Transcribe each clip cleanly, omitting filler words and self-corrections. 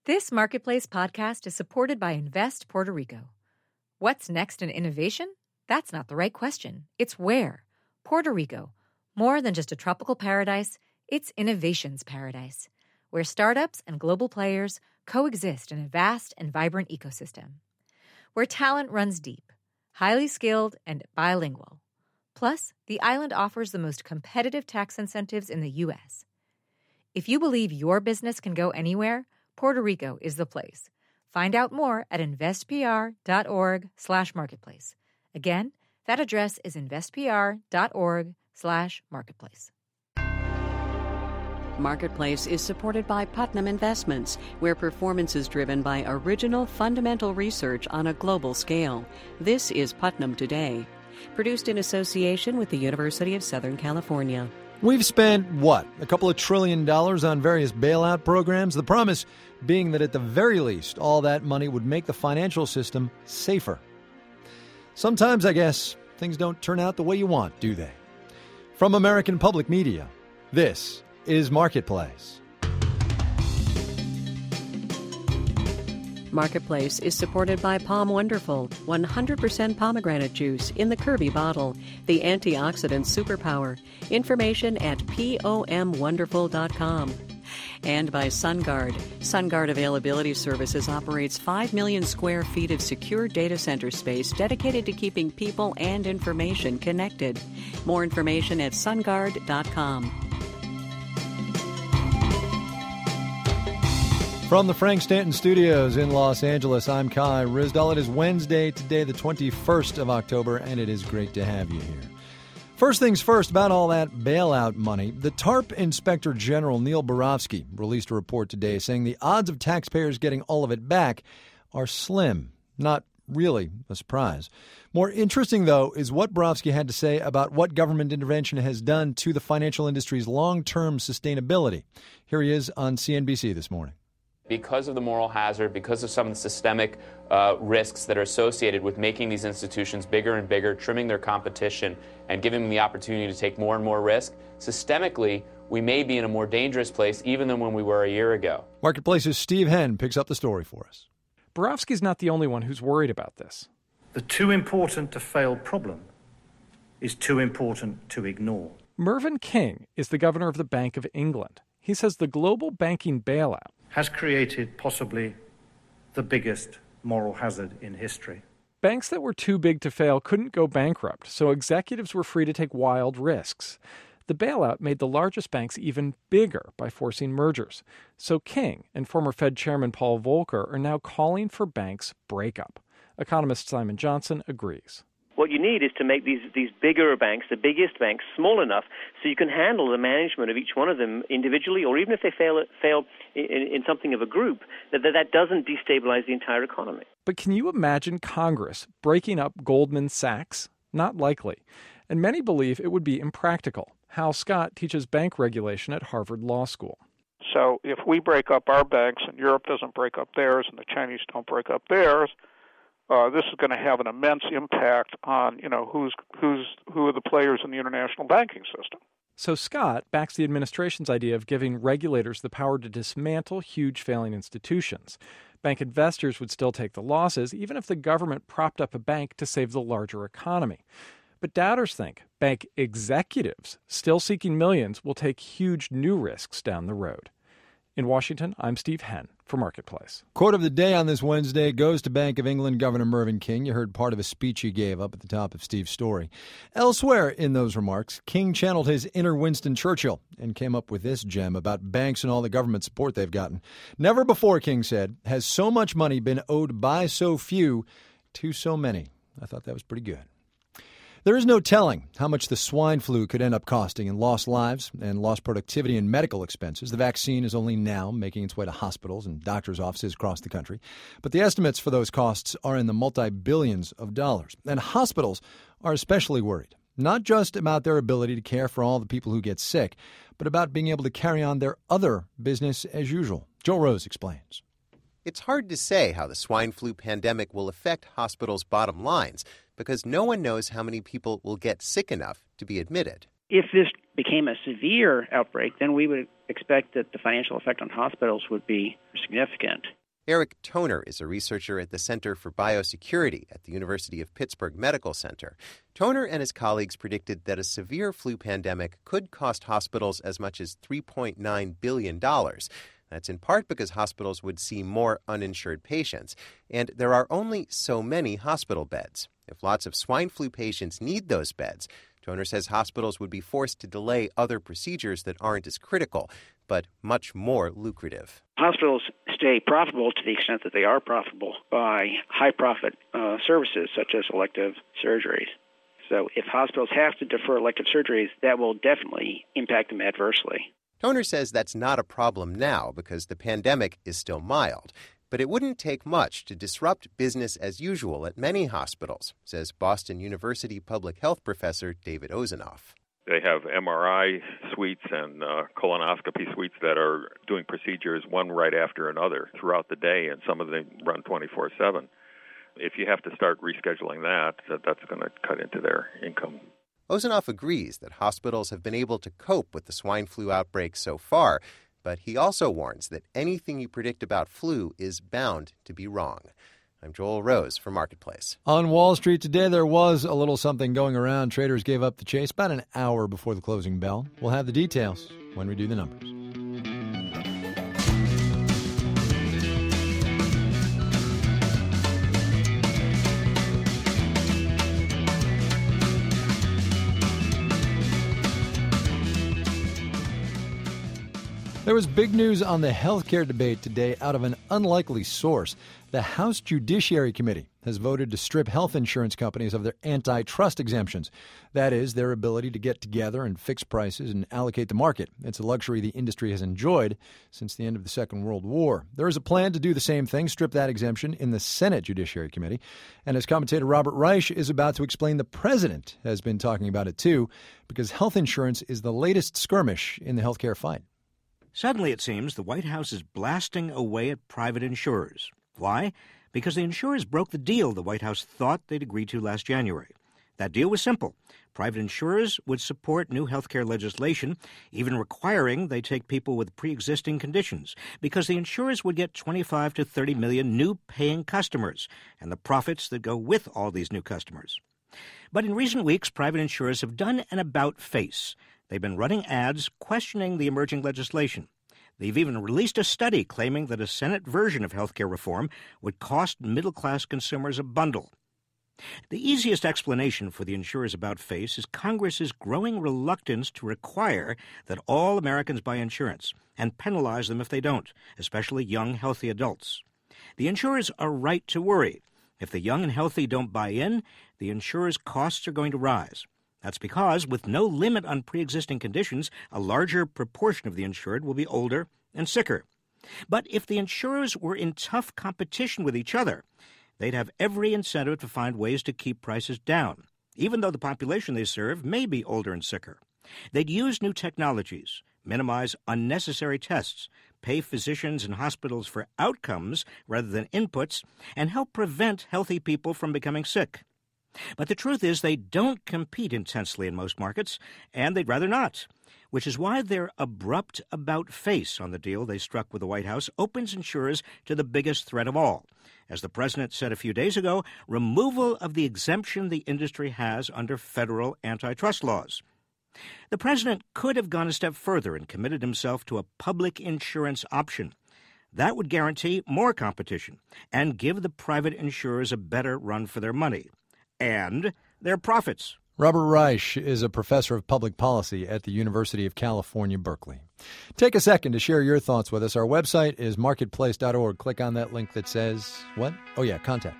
This Marketplace podcast is supported by Invest Puerto Rico. What's next in innovation? That's not the right question. It's where. Puerto Rico. More than just a tropical paradise, it's innovation's paradise, where startups and global players coexist in a vast and vibrant ecosystem. Where talent runs deep, highly skilled, and bilingual. Plus, the island offers the most competitive tax incentives in the U.S. If you believe your business can go anywhere, Puerto Rico is the place. Find out more at investpr.org/marketplace. Again, that address is investpr.org/marketplace. Marketplace is supported by Putnam Investments, where performance is driven by original fundamental research on a global scale. This is Putnam Today, produced in association with the University of Southern California. We've spent, a couple of $1 trillion on various bailout programs, the promise being that at the very least, all that money would make the financial system safer. Sometimes, I guess, things don't turn out the way you want, do they? From American Public Media, this is Marketplace. Marketplace is supported by Palm Wonderful, 100% pomegranate juice in the Kirby bottle, the antioxidant superpower. Information at pomwonderful.com. And by SunGuard. SunGuard Availability Services operates 5 million square feet of secure data center space dedicated to keeping people and information connected. More information at sunguard.com. From the Frank Stanton Studios in Los Angeles, I'm Kai Ryssdal. It is Wednesday today, the 21st of October, and it is great to have you here. First things first, about all that bailout money. The TARP Inspector General Neil Barofsky released a report today saying the odds of taxpayers getting all of it back are slim. Not really a surprise. More interesting, though, is what Barofsky had to say about what government intervention has done to the financial industry's long-term sustainability. Here he is on CNBC this morning. Because of the moral hazard, because of some of the systemic risks that are associated with making these institutions bigger and bigger, trimming their competition, and giving them the opportunity to take more and more risk, systemically, we may be in a more dangerous place even than when we were a year ago. Marketplace's Steve Henn picks up the story for us. Barofsky's not the only one who's worried about this. The too important to fail problem is too important to ignore. Mervyn King is the governor of the Bank of England. He says the global banking bailout has created possibly the biggest moral hazard in history. Banks that were too big to fail couldn't go bankrupt, so executives were free to take wild risks. The bailout made the largest banks even bigger by forcing mergers. So King and former Fed Chairman Paul Volcker are now calling for banks' breakup. Economist Simon Johnson agrees. What you need is to make these bigger banks, the biggest banks, small enough so you can handle the management of each one of them individually, or even if they fail in something of a group, that doesn't destabilize the entire economy. But can you imagine Congress breaking up Goldman Sachs? Not likely. And many believe it would be impractical. Hal Scott teaches bank regulation at Harvard Law School. So if we break up our banks and Europe doesn't break up theirs and the Chinese don't break up theirs, this is going to have an immense impact on, who are the players in the international banking system. So Scott backs the administration's idea of giving regulators the power to dismantle huge failing institutions. Bank investors would still take the losses, even if the government propped up a bank to save the larger economy. But doubters think bank executives, still seeking millions, will take huge new risks down the road. In Washington, I'm Steve Henn for Marketplace. Quote of the day on this Wednesday goes to Bank of England Governor Mervyn King. You heard part of a speech he gave up at the top of Steve's story. Elsewhere in those remarks, King channeled his inner Winston Churchill and came up with this gem about banks and all the government support they've gotten. Never before, King said, has so much money been owed by so few to so many. I thought that was pretty good. There is no telling how much the swine flu could end up costing in lost lives and lost productivity and medical expenses. The vaccine is only now making its way to hospitals and doctors' offices across the country. But the estimates for those costs are in the multi-billions of dollars. And hospitals are especially worried, not just about their ability to care for all the people who get sick, but about being able to carry on their other business as usual. Joel Rose explains. It's hard to say how the swine flu pandemic will affect hospitals' bottom lines because no one knows how many people will get sick enough to be admitted. If this became a severe outbreak, then we would expect that the financial effect on hospitals would be significant. Eric Toner is a researcher at the Center for Biosecurity at the University of Pittsburgh Medical Center. Toner and his colleagues predicted that a severe flu pandemic could cost hospitals as much as $3.9 billion. That's in part because hospitals would see more uninsured patients, and there are only so many hospital beds. If lots of swine flu patients need those beds, Toner says hospitals would be forced to delay other procedures that aren't as critical, but much more lucrative. Hospitals stay profitable to the extent that they are profitable by high-profit services such as elective surgeries. So if hospitals have to defer elective surgeries, that will definitely impact them adversely. Toner says that's not a problem now because the pandemic is still mild. But it wouldn't take much to disrupt business as usual at many hospitals, says Boston University public health professor David Ozanoff. They have MRI suites and colonoscopy suites that are doing procedures one right after another throughout the day, and some of them run 24/7. If you have to start rescheduling that's going to cut into their income. Ozanoff agrees that hospitals have been able to cope with the swine flu outbreak so far, but he also warns that anything you predict about flu is bound to be wrong. I'm Joel Rose for Marketplace. On Wall Street today, there was a little something going around. Traders gave up the chase about an hour before the closing bell. We'll have the details when we do the numbers. There was big news on the health care debate today out of an unlikely source. The House Judiciary Committee has voted to strip health insurance companies of their antitrust exemptions. That is, their ability to get together and fix prices and allocate the market. It's a luxury the industry has enjoyed since the end of the Second World War. There is a plan to do the same thing, strip that exemption, in the Senate Judiciary Committee. And as commentator Robert Reich is about to explain, the president has been talking about it too, because health insurance is the latest skirmish in the health care fight. Suddenly, it seems, the White House is blasting away at private insurers. Why? Because the insurers broke the deal the White House thought they'd agreed to last January. That deal was simple. Private insurers would support new health care legislation, even requiring they take people with pre-existing conditions, because the insurers would get 25 to 30 million new paying customers and the profits that go with all these new customers. But in recent weeks, private insurers have done an about-face. They've been running ads questioning the emerging legislation. They've even released a study claiming that a Senate version of health care reform would cost middle-class consumers a bundle. The easiest explanation for the insurers' about-face is Congress's growing reluctance to require that all Americans buy insurance and penalize them if they don't, especially young, healthy adults. The insurers are right to worry. If the young and healthy don't buy in, the insurers' costs are going to rise. That's because, with no limit on pre-existing conditions, a larger proportion of the insured will be older and sicker. But if the insurers were in tough competition with each other, they'd have every incentive to find ways to keep prices down, even though the population they serve may be older and sicker. They'd use new technologies, minimize unnecessary tests, pay physicians and hospitals for outcomes rather than inputs, and help prevent healthy people from becoming sick. But the truth is they don't compete intensely in most markets, and they'd rather not, which is why their abrupt about-face on the deal they struck with the White House opens insurers to the biggest threat of all. As the president said a few days ago, removal of the exemption the industry has under federal antitrust laws. The president could have gone a step further and committed himself to a public insurance option. That would guarantee more competition and give the private insurers a better run for their money and their profits. Robert Reich is a professor of public policy at the University of California, Berkeley. Take a second to share your thoughts with us. Our website is marketplace.org. Click on that link that says, what? Oh, yeah, contact.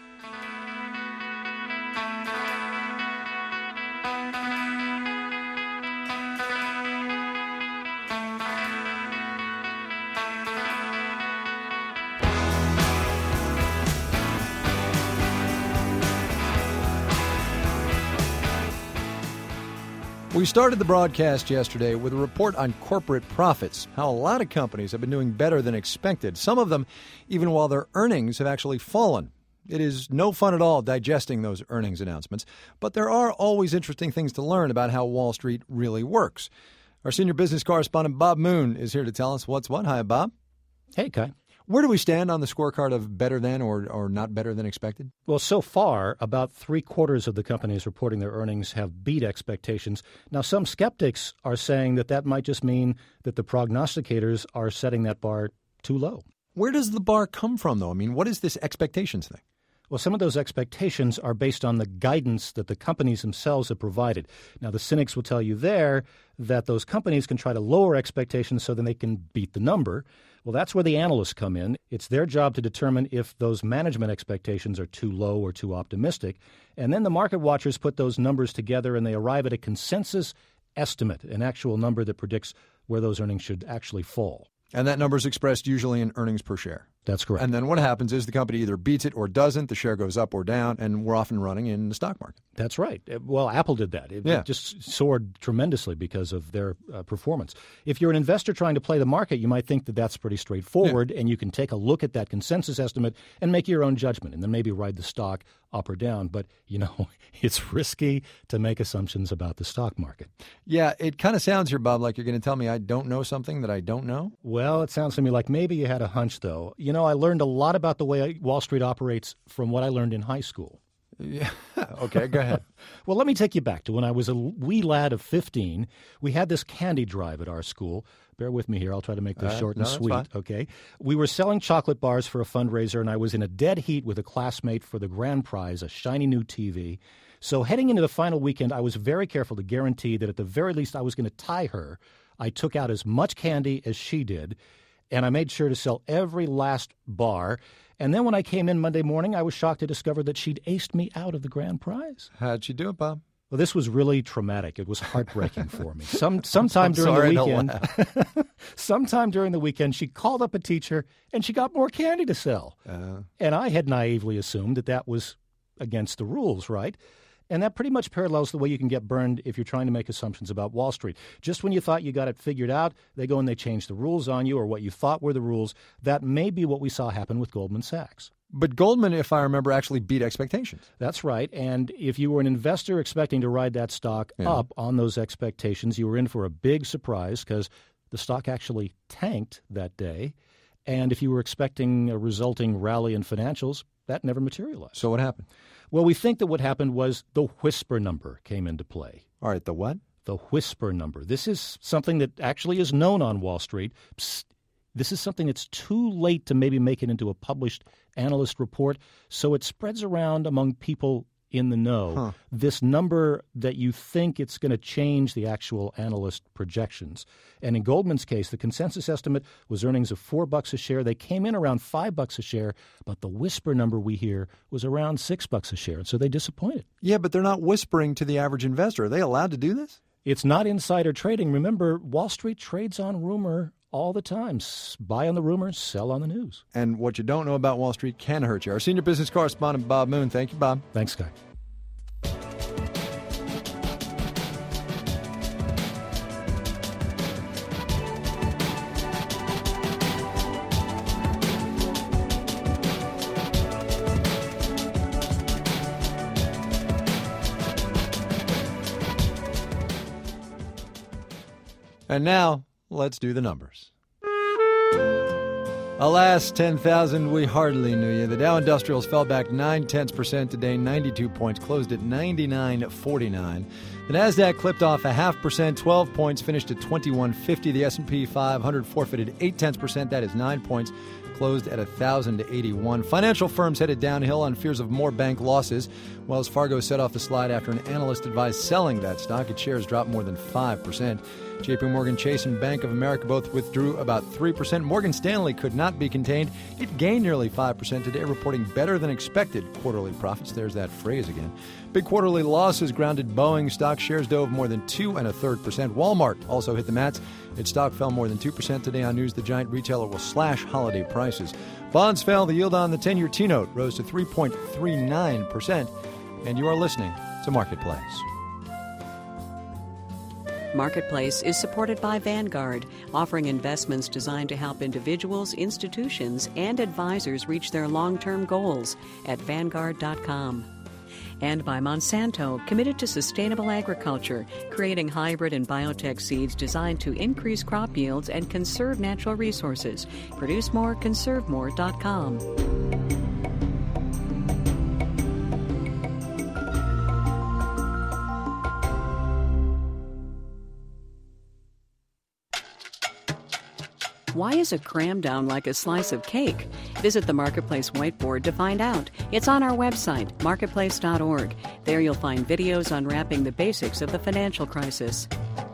We started the broadcast yesterday with a report on corporate profits, how a lot of companies have been doing better than expected, some of them even while their earnings have actually fallen. It is no fun at all digesting those earnings announcements, but there are always interesting things to learn about how Wall Street really works. Our senior business correspondent, Bob Moon, is here to tell us what's what. Hi, Bob. Hey, Kai. Where do we stand on the scorecard of better than or not better than expected? Well, so far, about 3/4 of the companies reporting their earnings have beat expectations. Now, some skeptics are saying that might just mean that the prognosticators are setting that bar too low. Where does the bar come from, though? I mean, what is this expectations thing? Well, some of those expectations are based on the guidance that the companies themselves have provided. Now, the cynics will tell you there that those companies can try to lower expectations so then they can beat the number. Well, that's where the analysts come in. It's their job to determine if those management expectations are too low or too optimistic. And then the market watchers put those numbers together and they arrive at a consensus estimate, an actual number that predicts where those earnings should actually fall. And that number is expressed usually in earnings per share. That's correct. And then what happens is the company either beats it or doesn't. The share goes up or down, and we're off and running in the stock market. That's right. Well, Apple did that. It just soared tremendously because of their performance. If you're an investor trying to play the market, you might think that that's pretty straightforward, and you can take a look at that consensus estimate and make your own judgment, and then maybe ride the stock up or down. But, it's risky to make assumptions about the stock market. Yeah, it kind of sounds here, Bob, like you're going to tell me I don't know something that I don't know. Well, it sounds to me like maybe you had a hunch, though. I learned a lot about the way Wall Street operates from what I learned in high school. Yeah. Okay, go ahead. Well, let me take you back to when I was a wee lad of 15. We had this candy drive at our school. Bear with me here. I'll try to make this short and sweet. Fine. Okay. We were selling chocolate bars for a fundraiser, and I was in a dead heat with a classmate for the grand prize, a shiny new TV. So heading into the final weekend, I was very careful to guarantee that at the very least I was going to tie her. I took out as much candy as she did, and I made sure to sell every last bar. And then when I came in Monday morning, I was shocked to discover that she'd aced me out of the grand prize. How'd she do it, Bob? Well, this was really traumatic. It was heartbreaking for me. Sometime during the weekend, she called up a teacher, and she got more candy to sell. And I had naively assumed that was against the rules, right? And that pretty much parallels the way you can get burned if you're trying to make assumptions about Wall Street. Just when you thought you got it figured out, they go and they change the rules on you, or what you thought were the rules. That may be what we saw happen with Goldman Sachs. But Goldman, if I remember, actually beat expectations. That's right. And if you were an investor expecting to ride that stock up on those expectations, you were in for a big surprise because the stock actually tanked that day. And if you were expecting a resulting rally in financials, that never materialized. So what happened? Well, we think that what happened was the whisper number came into play. All right, the what? The whisper number. This is something that actually is known on Wall Street. This is something that's too late to maybe make it into a published analyst report, so it spreads around among people in the know. This number that you think it's going to change the actual analyst projections. And in Goldman's case, the consensus estimate was earnings of $4 a share. They came in around $5 a share, but the whisper number we hear was around $6 a share, and so they disappointed. Yeah, but they're not whispering to the average investor. Are they allowed to do this? It's not insider trading. Remember, Wall Street trades on rumor all the time. Buy on the rumors, sell on the news. And what you don't know about Wall Street can hurt you. Our senior business correspondent, Bob Moon. Thank you, Bob. Thanks, Guy. And now, let's do the numbers. Alas, 10,000, we hardly knew you. The Dow Industrials fell back 0.9% today, 92 points, closed at 99.49. The Nasdaq clipped off 0.5%, 12 points, finished at 2150. The S&P 500 forfeited 0.8%, that is 9 points, closed at 1,081. Financial firms headed downhill on fears of more bank losses. Wells Fargo set off the slide after an analyst advised selling that stock. Its shares dropped more than 5%. J.P. Morgan Chase and Bank of America both withdrew about 3%. Morgan Stanley could not be contained. It gained nearly 5% today, reporting better than expected quarterly profits. There's that phrase again. Big quarterly losses grounded Boeing. Stock shares dove more than 2 1/3%. Walmart also hit the mats. Its stock fell more than 2% today on news the giant retailer will slash holiday prices. Bonds fell. The yield on the 10-year T-note rose to 3.39%. And you are listening to Marketplace. Marketplace is supported by Vanguard, offering investments designed to help individuals, institutions, and advisors reach their long-term goals at Vanguard.com. And by Monsanto, committed to sustainable agriculture, creating hybrid and biotech seeds designed to increase crop yields and conserve natural resources. Produce more, conserve more.com. Why is a cram down like a slice of cake? Visit the Marketplace whiteboard to find out. It's on our website, marketplace.org. There you'll find videos unwrapping the basics of the financial crisis.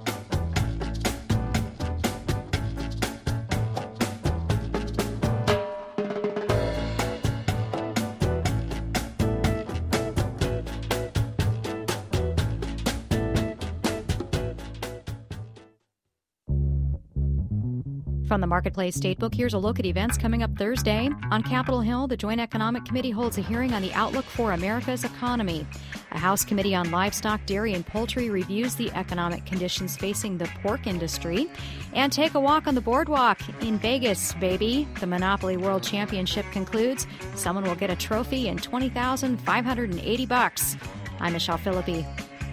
From the Marketplace Statebook, here's a look at events coming up Thursday. On Capitol Hill, the Joint Economic Committee holds a hearing on the outlook for America's economy. A House Committee on Livestock, Dairy, and Poultry reviews the economic conditions facing the pork industry. And take a walk on the boardwalk in Vegas, baby. The Monopoly World Championship concludes. Someone will get a trophy and $20,580. I'm Michelle Philippi.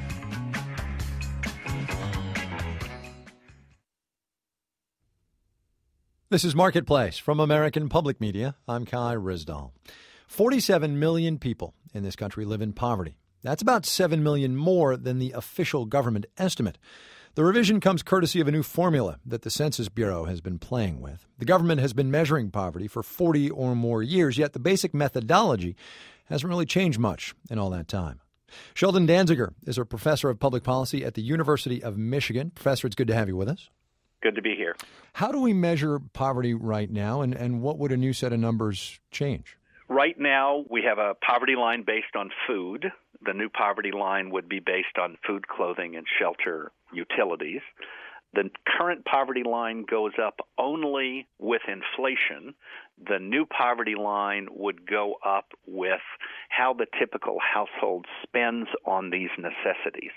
This is Marketplace from American Public Media. I'm Kai Risdall. 47 million people in this country live in poverty. That's about 7 million more than the official government estimate. The revision comes courtesy of a new formula that the Census Bureau has been playing with. The government has been measuring poverty for 40 or more years, yet the basic methodology hasn't really changed much in all that time. Sheldon Danziger is a professor of public policy at the University of Michigan. Professor, it's good to have you with us. Good to be here. How do we measure poverty right now, and what would a new set of numbers change? Right now, we have a poverty line based on food. The new poverty line would be based on food, clothing, and shelter utilities. The current poverty line goes up only with inflation. The new poverty line would go up with how the typical household spends on these necessities.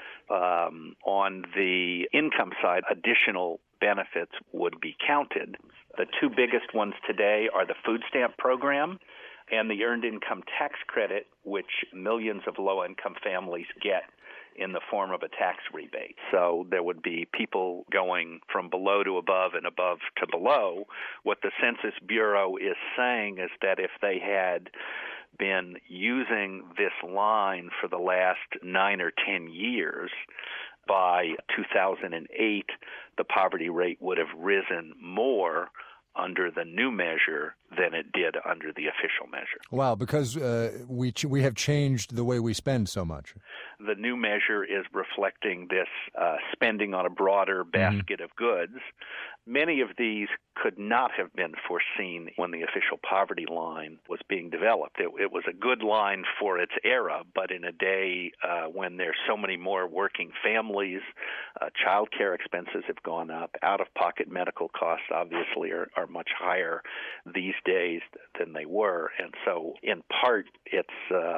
On the income side, additional benefits would be counted. The two biggest ones today are the food stamp program and the earned income tax credit, which millions of low-income families get in the form of a tax rebate. So there would be people going from below to above and above to below. What the Census Bureau is saying is that if they had been using this line for the last 9 or 10 years, by 2008, the poverty rate would have risen more under the new measure than it did under the official measure. Wow, because we have changed the way we spend so much. The new measure is reflecting this spending on a broader basket of goods. Many of these could not have been foreseen when the official poverty line was being developed. It was a good line for its era, but in a day when there's so many more working families, child care expenses have gone up, out-of-pocket medical costs obviously are much higher these days than they were. And so in part it's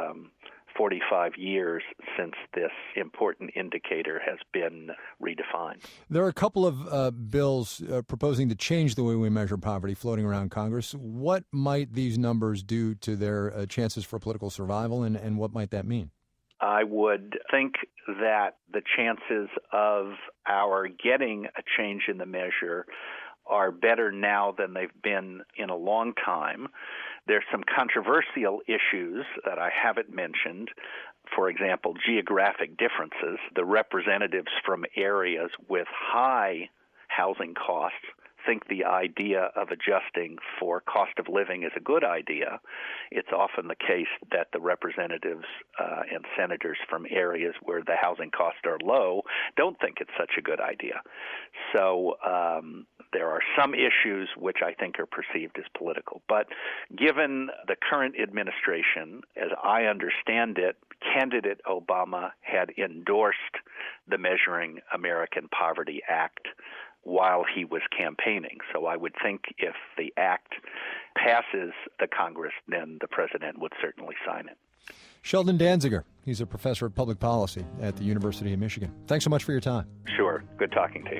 45 years since this important indicator has been redefined. There are a couple of bills proposing to change the way we measure poverty floating around Congress. What might these numbers do to their chances for political survival, and what might that mean? I would think that the chances of our getting a change in the measure are better now than they've been in a long time. There's some controversial issues that I haven't mentioned. For example, geographic differences. The representatives from areas with high housing costs think the idea of adjusting for cost of living is a good idea. It's often the case that the representatives and senators from areas where the housing costs are low don't think it's such a good idea. So there are some issues which I think are perceived as political. But given the current administration, as I understand it, candidate Obama had endorsed the Measuring American Poverty Act while he was campaigning. So I would think if the act passes the Congress, then the president would certainly sign it. Sheldon Danziger, he's a professor of public policy at the University of Michigan. Thanks so much for your time. Sure. Good talking to you.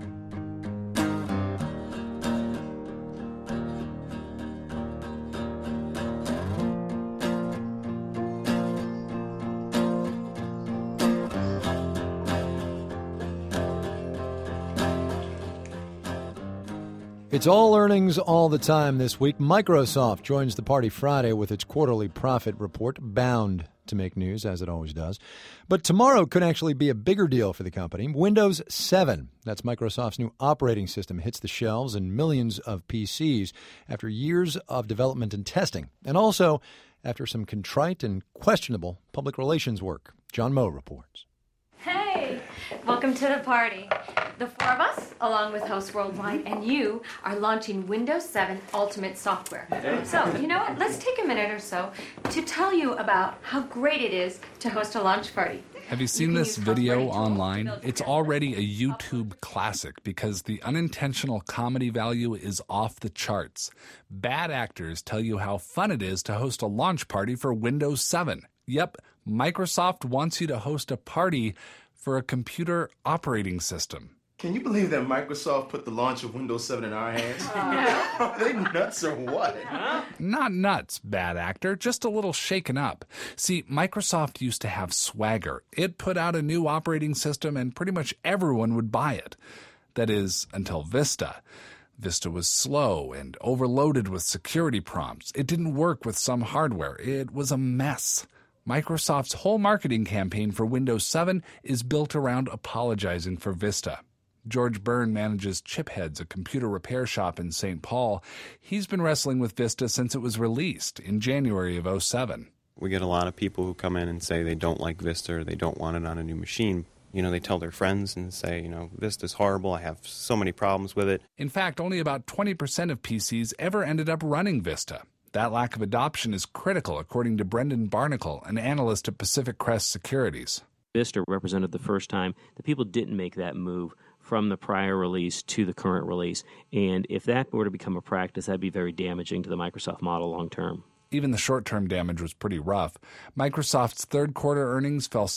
It's all earnings all the time this week. Microsoft joins the party Friday with its quarterly profit report, bound to make news, as it always does. But tomorrow could actually be a bigger deal for the company. Windows 7, that's Microsoft's new operating system, hits the shelves in millions of PCs after years of development and testing, and also after some contrite and questionable public relations work. John Moe reports. Hey, welcome to the party. The four of us, along with Host Worldwide and you, are launching Windows 7 Ultimate software. So, you know what? Let's take a minute or so to tell you about how great it is to host a launch party. Have you seen this video online? It's already a YouTube classic because the unintentional comedy value is off the charts. Bad actors tell you how fun it is to host a launch party for Windows 7. Yep, Microsoft wants you to host a party for a computer operating system. Can you believe that Microsoft put the launch of Windows 7 in our hands? Are they nuts or what? Not nuts, bad actor, just a little shaken up. See, Microsoft used to have swagger. It put out a new operating system and pretty much everyone would buy it. That is, until Vista. Vista was slow and overloaded with security prompts. It didn't work with some hardware. It was a mess. Microsoft's whole marketing campaign for Windows 7 is built around apologizing for Vista. George Byrne manages Chipheads, a computer repair shop in St. Paul. He's been wrestling with Vista since it was released in January of 2007. We get a lot of people who come in and say they don't like Vista or they don't want it on a new machine. You know, they tell their friends and say, Vista's horrible, I have so many problems with it. In fact, only about 20% of PCs ever ended up running Vista. That lack of adoption is critical, according to Brendan Barnacle, an analyst at Pacific Crest Securities. Vista represented the first time that people didn't make that move from the prior release to the current release. And if that were to become a practice, that'd be very damaging to the Microsoft model long term. Even the short-term damage was pretty rough. Microsoft's third quarter earnings fell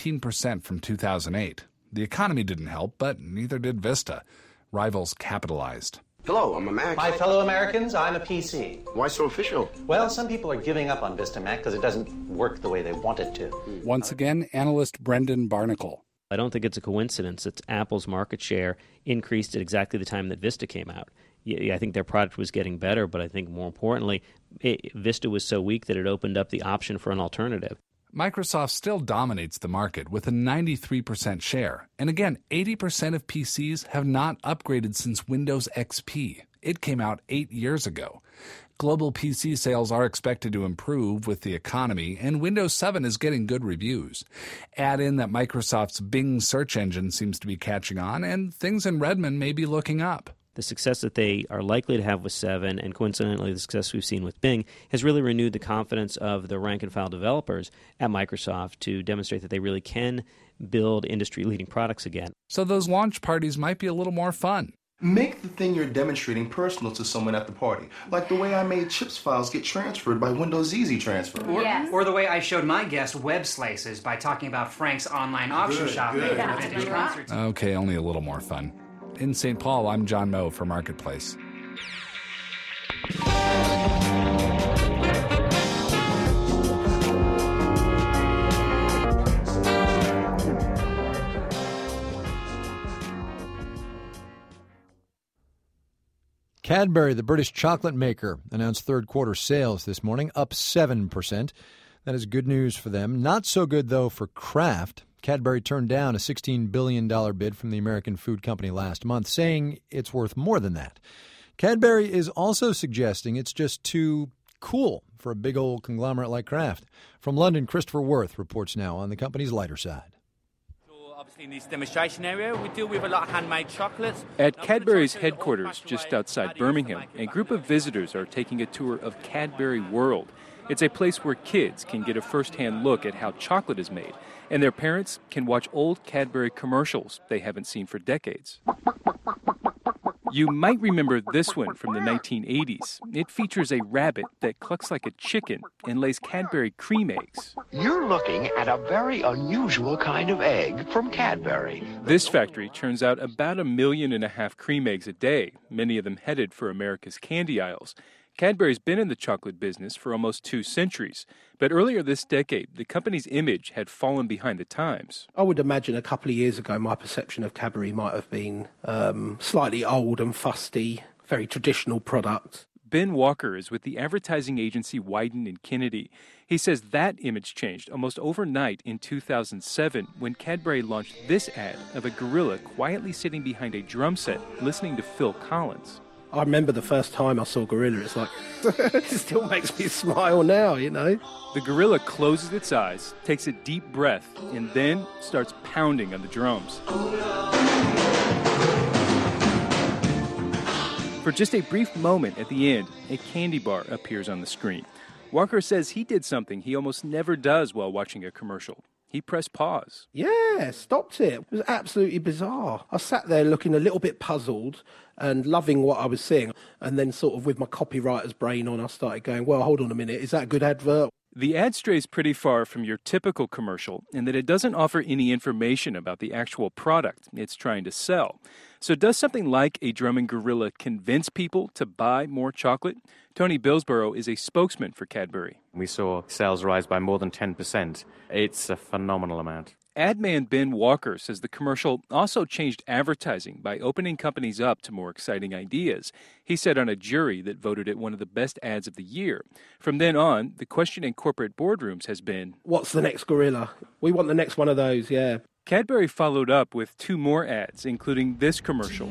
17% from 2008. The economy didn't help, but neither did Vista. Rivals capitalized. Hello, I'm a Mac. My fellow Americans, I'm a PC. Why so official? Well, some people are giving up on Vista Mac because it doesn't work the way they want it to. Once again, analyst Brendan Barnacle. I don't think it's a coincidence that Apple's market share increased at exactly the time that Vista came out. I think their product was getting better, but I think more importantly, Vista was so weak that it opened up the option for an alternative. Microsoft still dominates the market with a 93% share. And again, 80% of PCs have not upgraded since Windows XP. It came out 8 years ago. Global PC sales are expected to improve with the economy, and Windows 7 is getting good reviews. Add in that Microsoft's Bing search engine seems to be catching on, and things in Redmond may be looking up. The success that they are likely to have with 7, and coincidentally the success we've seen with Bing, has really renewed the confidence of the rank-and-file developers at Microsoft to demonstrate that they really can build industry-leading products again. So those launch parties might be a little more fun. Make the thing you're demonstrating personal to someone at the party, like the way I made chips files get transferred by Windows Easy Transfer. Or the way I showed my guest web slices by talking about Frank's online auction shop making vintage concerts. Okay, only a little more fun. In St. Paul, I'm John Moe for Marketplace. Cadbury, the British chocolate maker, announced third quarter sales this morning, up 7%. That is good news for them. Not so good, though, for Kraft. Cadbury turned down a $16 billion bid from the American food company last month, saying it's worth more than that. Cadbury is also suggesting it's just too cool for a big old conglomerate like Kraft. From London, Christopher Worth reports now on the company's lighter side. Obviously, in this demonstration area, we deal with a lot of handmade chocolates. At Cadbury's headquarters just outside Birmingham, a group of visitors are taking a tour of Cadbury World. It's a place where kids can get a first-hand look at how chocolate is made, and their parents can watch old Cadbury commercials they haven't seen for decades. You might remember this one from the 1980s. It features a rabbit that clucks like a chicken and lays Cadbury cream eggs. You're looking at a very unusual kind of egg from Cadbury. This factory churns out about 1.5 million cream eggs a day, many of them headed for America's candy aisles. Cadbury's been in the chocolate business for almost 2 centuries, but earlier this decade, the company's image had fallen behind the times. I would imagine a couple of years ago, my perception of Cadbury might have been slightly old and fusty, very traditional product. Ben Walker is with the advertising agency Wieden & Kennedy. He says that image changed almost overnight in 2007 when Cadbury launched this ad of a gorilla quietly sitting behind a drum set listening to Phil Collins. I remember the first time I saw Gorilla, it's like, it still makes me smile now, you know. The gorilla closes its eyes, takes a deep breath, and then starts pounding on the drums. For just a brief moment at the end, a candy bar appears on the screen. Walker says he did something he almost never does while watching a commercial. He pressed pause. Yeah, stopped it. It was absolutely bizarre. I sat there looking a little bit puzzled and loving what I was seeing. And then sort of with my copywriter's brain on, I started going, well, hold on a minute, is that a good advert? The ad strays pretty far from your typical commercial in that it doesn't offer any information about the actual product it's trying to sell. So does something like a drumming gorilla convince people to buy more chocolate? Tony Billsborough is a spokesman for Cadbury. We saw sales rise by more than 10%. It's a phenomenal amount. Ad man Ben Walker says the commercial also changed advertising by opening companies up to more exciting ideas. He said on a jury that voted it one of the best ads of the year. From then on, the question in corporate boardrooms has been, what's the next gorilla? We want the next one of those, yeah. Cadbury followed up with 2 more ads, including this commercial.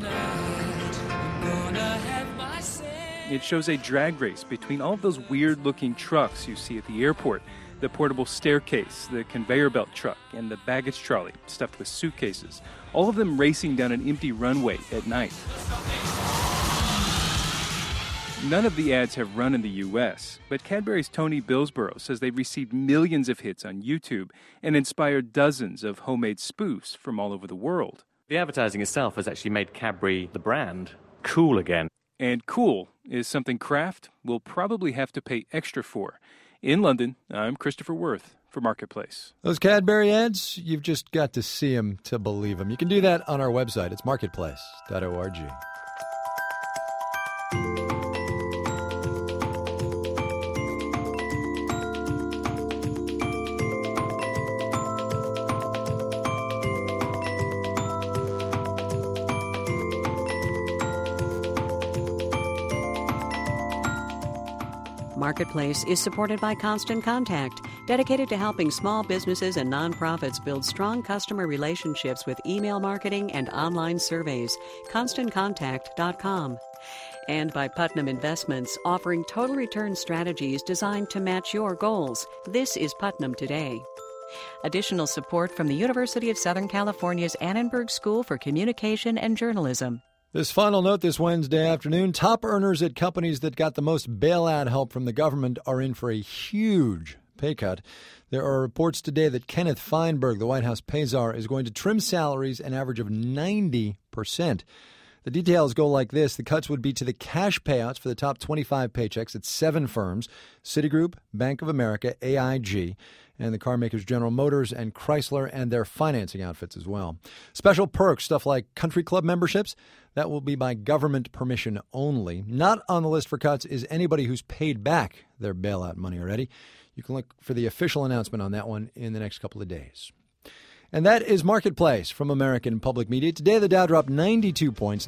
It shows a drag race between all of those weird-looking trucks you see at the airport. The portable staircase, the conveyor belt truck, and the baggage trolley stuffed with suitcases. All of them racing down an empty runway at night. None of the ads have run in the U.S., but Cadbury's Tony Billsborough says they've received millions of hits on YouTube and inspired dozens of homemade spoofs from all over the world. The advertising itself has actually made Cadbury, the brand, cool again. And cool is something Kraft will probably have to pay extra for. In London, I'm Christopher Worth for Marketplace. Those Cadbury ads, you've just got to see them to believe them. You can do that on our website. It's marketplace.org. Marketplace is supported by Constant Contact, dedicated to helping small businesses and nonprofits build strong customer relationships with email marketing and online surveys. ConstantContact.com. And by Putnam Investments, offering total return strategies designed to match your goals. This is Putnam Today. Additional support from the University of Southern California's Annenberg School for Communication and Journalism. This final note this Wednesday afternoon, top earners at companies that got the most bailout help from the government are in for a huge pay cut. There are reports today that Kenneth Feinberg, the White House pay czar, is going to trim salaries an average of 90%. The details go like this. The cuts would be to the cash payouts for the top 25 paychecks at 7 firms, Citigroup, Bank of America, AIG, and the car makers General Motors and Chrysler and their financing outfits as well. Special perks, stuff like country club memberships, that will be by government permission only. Not on the list for cuts is anybody who's paid back their bailout money already. You can look for the official announcement on that one in the next couple of days. And that is Marketplace from American Public Media. Today, the Dow dropped 92 points,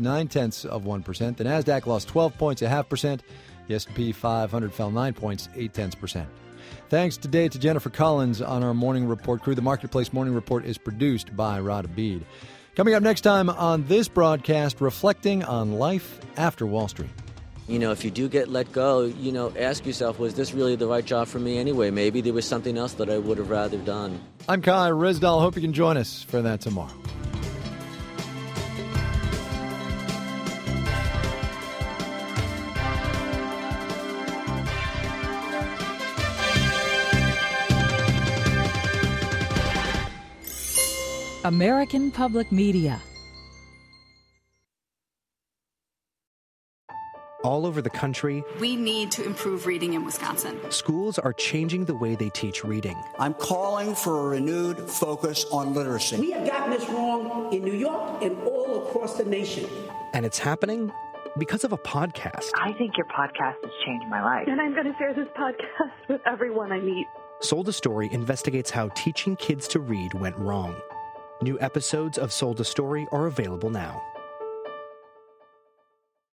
0.9%. The NASDAQ lost 12 points, 0.5%. The S&P 500 fell 9 points, 0.8%. Thanks today to Jennifer Collins on our Morning Report crew. The Marketplace Morning Report is produced by Rod Abid. Coming up next time on this broadcast, reflecting on life after Wall Street. You know, if you do get let go, ask yourself, was this really the right job for me anyway? Maybe there was something else that I would have rather done. I'm Kai Rizdal. Hope you can join us for that tomorrow. American Public Media. all over the country. We need to improve reading in Wisconsin. Schools are changing the way they teach reading. I'm calling for a renewed focus on literacy. We have gotten this wrong in New York and all across the nation. And it's happening because of a podcast. I think your podcast has changed my life. And I'm going to share this podcast with everyone I meet. Sold a Story investigates how teaching kids to read went wrong. New episodes of Sold a Story are available now.